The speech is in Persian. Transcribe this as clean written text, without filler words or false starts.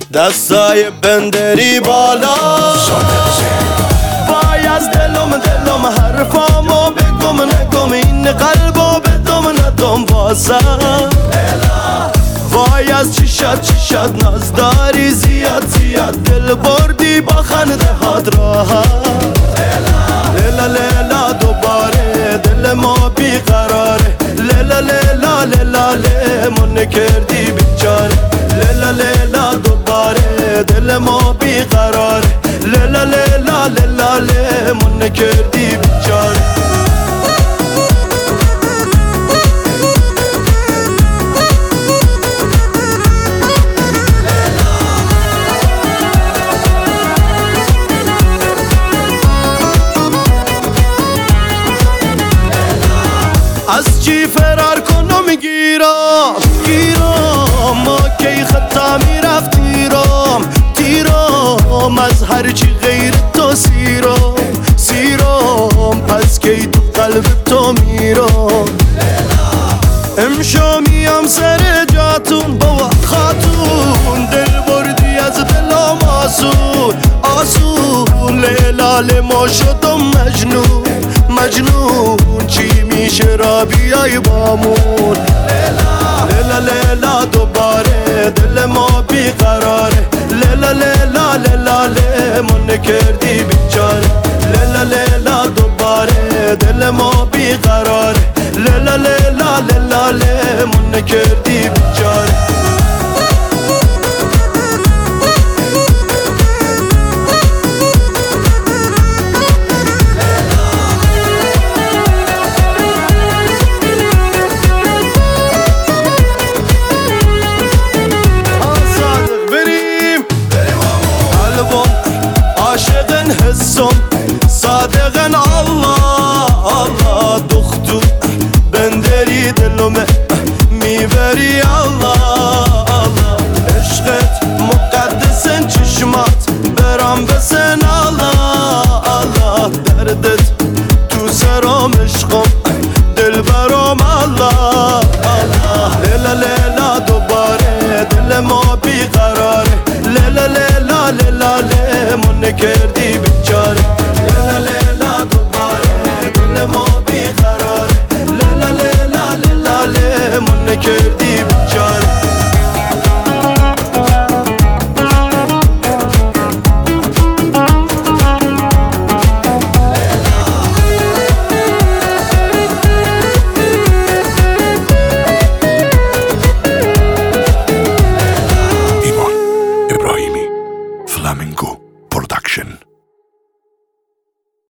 دستای بندری بالا وای از دلم حرفامو بگم نگم این قلبو بدم ندم واسم وای از چشات نازداری زیاد دل بردی با خنده هات راحت لیلا لیلا دوباره دل ما بیقراره لیلا لیلا لیلا لیمون کردی بیچاره لیلا لیلا دوباره دل ما بیقراره لیلا لیلا لیلا لیمون کردی بیچاره از چی فرار کنم گیرم ما کی خطا میرفتیرم تیرم از هر چی غیر تو سیرم پس کی تو قلب تو میرم امشو میام سر جاتون بابا خاتون دل بردی از دلم آسون لیلا ما شدم مجنون چی میشه را بیای بامون لیلا لیلا دوباره دل ما بیقراره لیلا لیلا لیلا لیمون کردی بیچاره لیلا لیلا دوباره دل ما بیقراره لیلا لیلا لیلا لیمون کردی بیچاره عاشقن حسم صادقن Allah دختو بندری دلومه میبری Allah عشقت مقدسن چشمات برام بسن Allah دردت تو سرم عشقم دل برام Allah لیلا لیلا دوباره دل ما بیقراره لیلا لیلا لیلا لیمون کردی بیچاره لیلا لیلا دوباره دل ما بیقراره لیلا لیلا لیلا لیمون کردی بیچاره ایمان ابراهیمی فلامنگو پروداکشن